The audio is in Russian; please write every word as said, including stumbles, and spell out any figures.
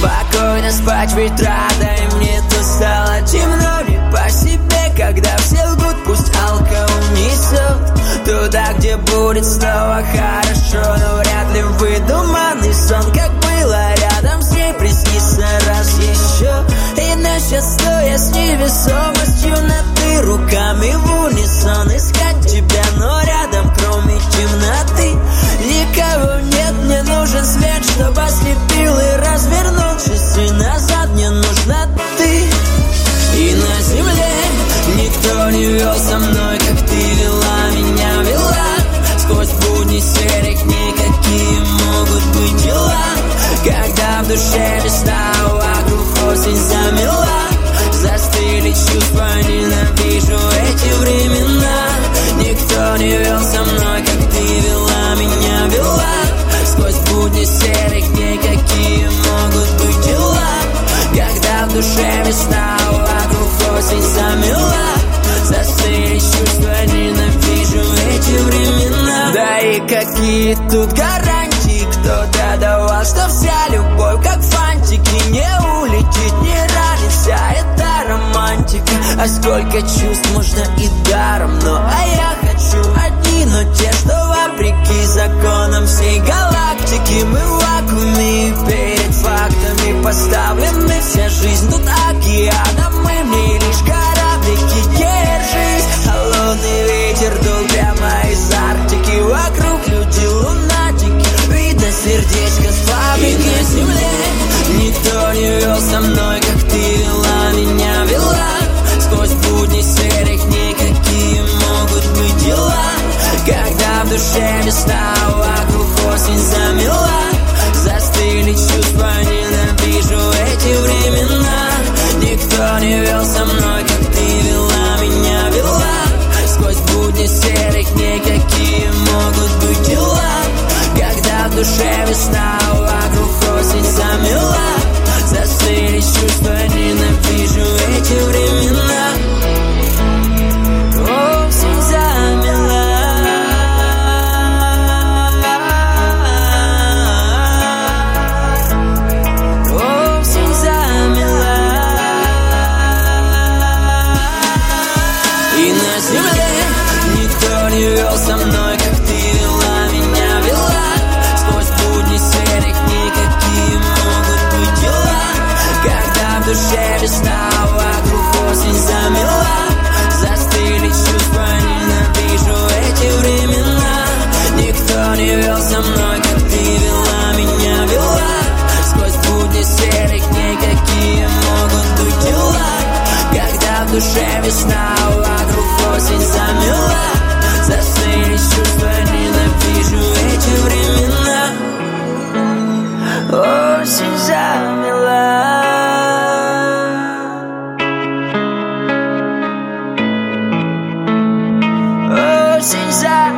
Спокойно спать, ведь рада, и мне тут стало темно не по себе, когда все лгут, пусть алка унесет туда, где будет снова хорошо. Но вряд ли выдуманный сон, как было рядом с ней, приснится раз еще. Иначе стоя с невесомостью над ты, руками в унисон искать тебя, но рядом кроме темноты никого нет. Мне нужен свет, чтобы ослепил и развернул часы назад. Мне нужна ты. И на земле никто не вел со мной, как ты вела меня, вела. Сквозь будни серых дней какие могут быть дела, когда в душе весна, вокруг осень замела. Застыли чувства, ненавижу эти времена. Никто не вел со мной, как ты вела меня, вела. Сквозь будни серых дней какие могут быть дела, когда в душе весна, вокруг осень замела. Застыли чувства, ненавижу эти времена. Да и какие тут гарантии, кто-то давал, что вся любовь как фантики, не улетит, не ранится, это романтика. А сколько чувств можно и даром, но а я хочу одни, но те, что вопреки законам всей галактики. Мы в вакууме и перед фактами поставлены, вся жизнь тут океаном, мы мне лишь кораблики. Держись, холодный ветер дул прямо из Арктики, вокруг люди лунатики, видно сердечко с фабрики. И на земле никто не вел со мной, как ты вела меня, вела. Сквозь будни серых дней какие могут быть дела, когда в душе весна, вокруг осень замела. Застыли чувства, ненавижу эти времена. Никто не вел со мной, как ты вела меня, вела. Сквозь будни серых дней какие могут быть дела, когда в душе весна, вокруг осень замела. Застыли чувства, ненавижу эти времена. Осень замела. Осень замела. И на земле никто не вел со мной, как ты вела меня, вела. Сквозь будни серых дней какие могут быть дела, когда в душе весна, вокруг осень замела. Застыли чувства, ненавижу эти времена. Никто не вел со мной, как ты вела меня, вела. Сквозь будни серых дней какие могут быть дела, когда в душе весна, вокруг осень замела. Застыли чувства, ненавижу эти времена. Осень замела. Осень замела.